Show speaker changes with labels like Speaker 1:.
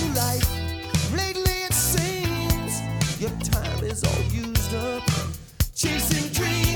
Speaker 1: life. Lately it seems your time is all used up chasing dreams.